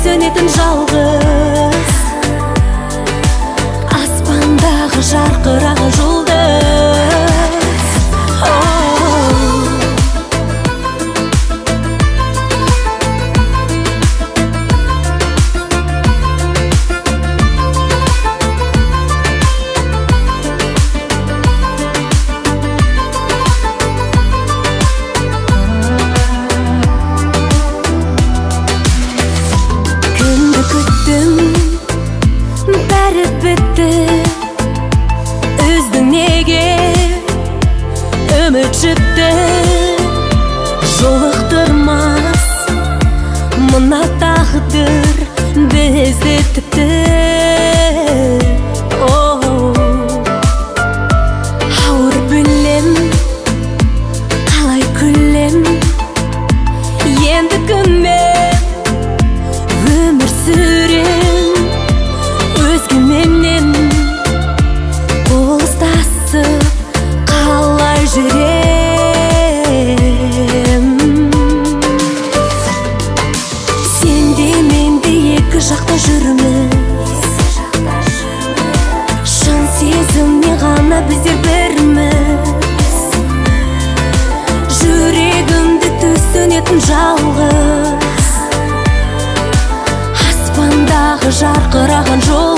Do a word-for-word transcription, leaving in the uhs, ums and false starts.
сөнетін жалғыз, аспандағы жарқыраған жұлдыз. Бәрі бітті, үздің неге үміт жіпті, жолықтырмас мына тағдыр бізді тіпті. Ауыр білем, қалай күлем, енді кіммен өмір сүрем, өзгеменен қол ұстасып қалай жүрем. Сен де мен де екі жақта жүрміз, шын сезіммен ғана біздер бірміз. Жүрегімді түсінетін жалғыз, аспандағы жарқыраған жол.